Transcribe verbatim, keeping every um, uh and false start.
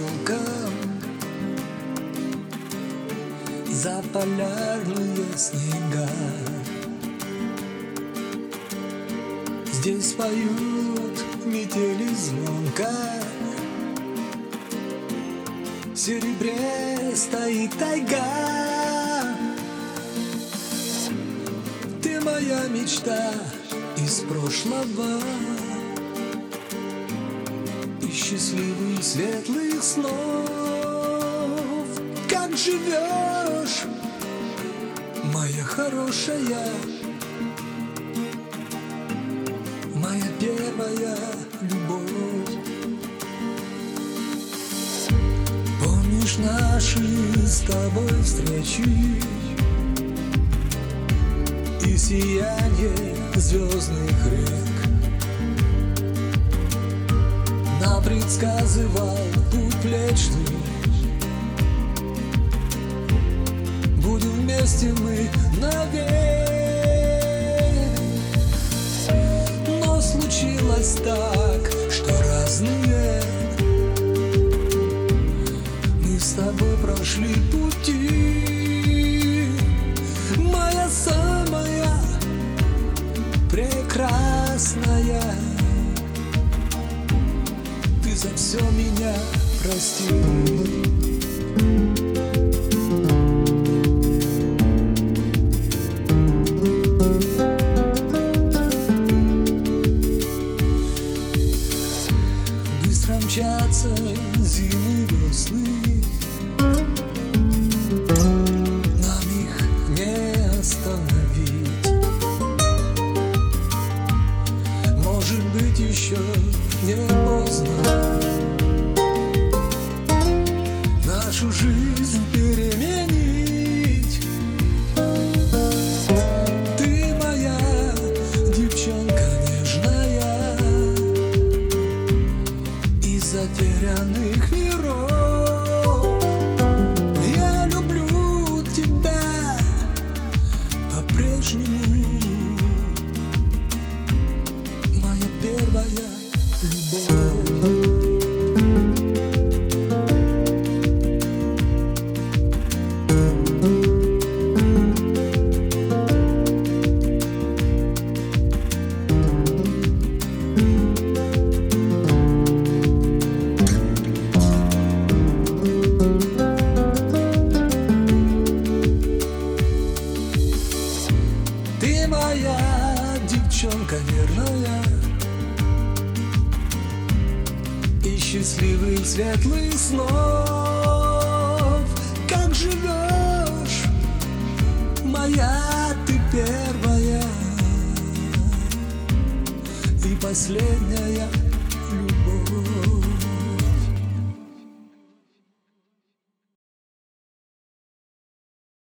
волком за полярные снега. Здесь поют метели звонко, в серебре стоит тайга. Ты моя мечта из прошлого и счастливых светлых снов. Как живешь, моя хорошая, моя первая любовь? Помнишь наши с тобой встречи и сияние звездных рек? Нам предсказывал путь Млечный. Будем вместе мы навек. Но случилось так, что разные мы с тобой прошли пути. Моя самая прекрасная, ты за все меня прости. Мчатся зимы, весны, нам их не остановить. Может быть, еще не поздно нашу жизнь переменить. Ты моя девчонка нежная из затерянных миров. Я люблю тебя по-прежнему, моя первая любовь. Ты моя девчонка верная и счастливых светлых снов. Как живешь, моя